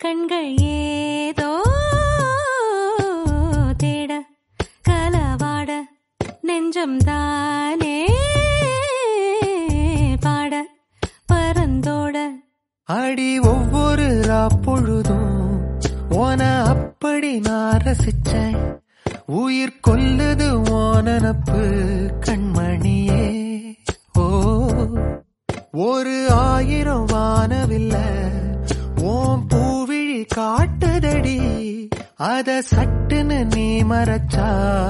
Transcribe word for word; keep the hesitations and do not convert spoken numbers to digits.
கண்கள் ஏதோ தேட கலவாட நெஞ்சம் தானே பாட பரந்தோட அடி ஒவ்வொரு பொழுதும் ஓன அப்படி நான் ரசிச்சேன். உயிர் கொல்லுது ஓனப்பு கண்மணியே. ஓ ஒரு ஆயிரம் வானவில்ல ஓம் பூவிழி காட்டுதடி, அத சட்டுன்னு நீ மறைச்சா